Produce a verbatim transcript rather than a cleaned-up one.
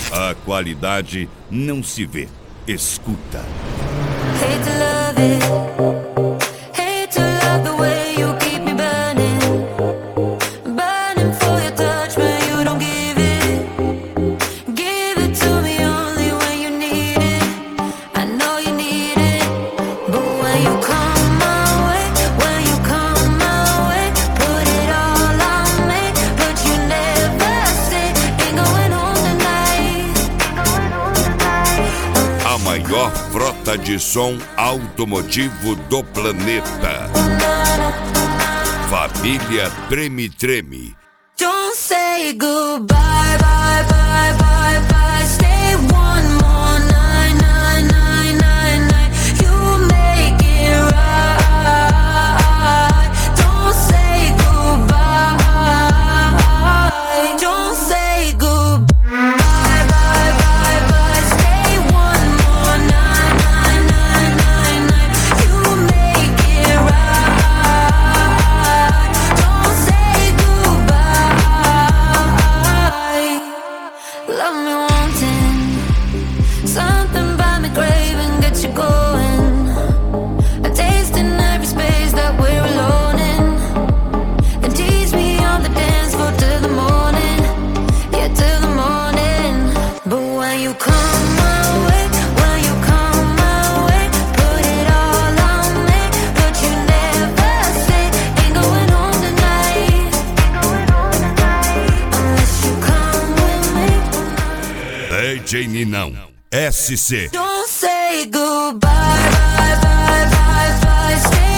A qualidade não se vê, escuta. Hate to love it. Hate to love the way you keep me burning. Burning for your touch when you don't give it. Give it to me only when you need it. I know you need it. But when you come my way, when you come my way, put it all on me. But you never say, ain't going home tonight. A maior frota de som automotivo do planeta. Família Treme Treme. Don't say goodbye, bye, bye, bye, bye. Stay one more night, night, night, night, night. You make it right. Don't say goodbye. Don't say goodbye. Bye, bye, bye, bye. Stay one more night, night, night, night, night. You make it right. Don't say goodbye. Love me wanting something by me craving, get you going. A taste in every space that we're alone in. And tease me on the dance floor till the morning. Yeah, till the morning. But when you come my way, when you come my way, put it all on me. But you never say, ain't going home tonight. Unless you come with me. D J Ninão, S C. Don't say goodbye, bye, bye, bye, bye. Stay